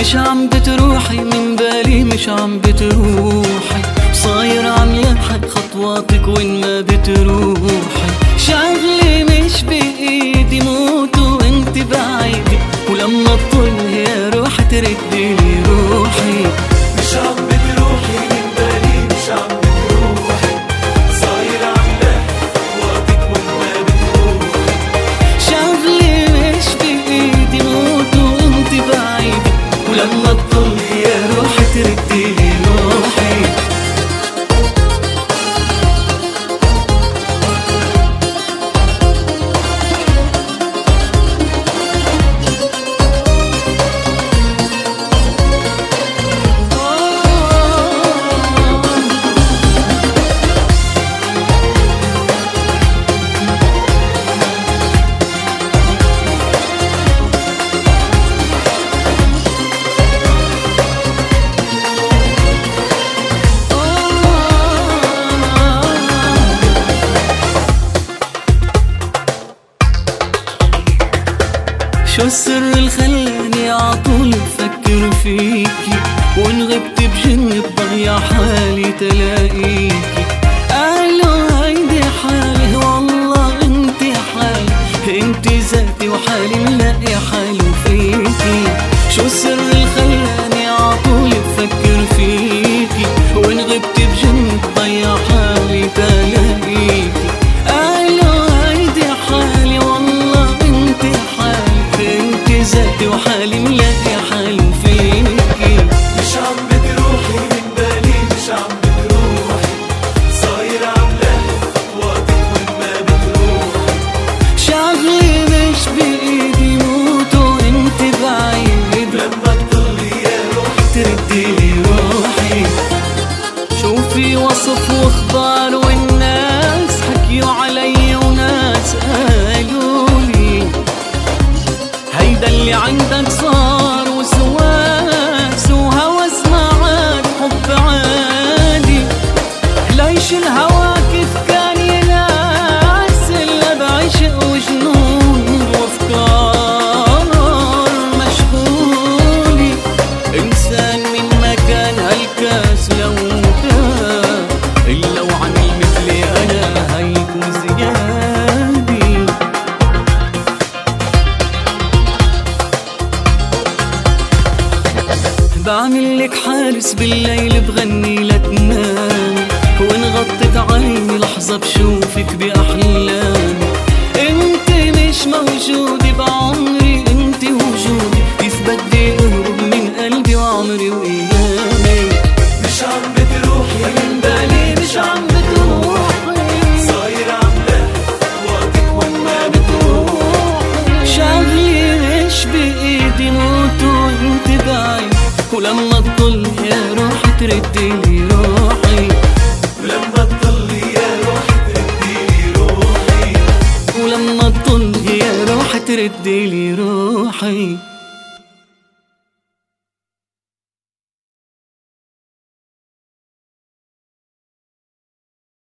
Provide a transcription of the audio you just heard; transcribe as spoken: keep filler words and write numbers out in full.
مش عم بتروحي من بالي، مش عم بتروحي، صاير عم يضحك خطواتك وين ما بتروحي. شغلي مش بإيدي موت وانت بعيدي، ولما تطل يا روح ترديلي روحي. مش عم بتروحي من بالي، مش عم بتروحي، صاير عم يضحك خطواتك وين ما بتروحي. شغلي مش بإيدي موت وانت بعيدي، ولما تطل يا روح ترديلي روحي. شو السر اللي خلاني عطول بفكر فيكي، وان غبت بجن بضيع حالي تلاقيكي. قالوا هيدي حالي والله انت حالي، انت ذاتي وحالي ملاقي حالي فيكي. شو السر اللي خلاني عطول بفكر فيكي، وان غبت بجن بضيع حالي تلاقيكي. ذاتي وحالي ملاقي حالي فيكي. مش عم بتروحي من بالي، مش عم بتروحي، صاير عم لهف خطواتك وين ما بتروحي. شغلي مش بإيدي موت وانت بعيد، لما تضلي يا روحي ترديلي روحي. شوفي وصف واخبار والناس حكيوا علي وناس قالولي هيدا اللي عندك صار وسواس وهوس معك حب عادي. ليش الهوى كيف كان يناس إلا بعشق وجنون وافكار مشغولي. انسان من مكان هالكاس لو كان إلا وعن مثلي أنا هيكون زيادي. بعملك حارس بالليل بغني لتنامي، وان غطت عيني لحظة بشوفك بأحلامي. انت مش موجودة بعمري، انت وجودي، كيف بدي اهرب من قلبي وعمري وايامي. مش عم بتروحي من بالي، مش عم بتروحي، صاير عم لهف خطواتك وين ما بتروحي. شغلي مش بإيدي موت وانت بعيد، ولما تطل يا روح ترديلي روحي. ولما تضلي يا روحي ترديلي روحي. ولما تطل يا روح ترديلي روحي.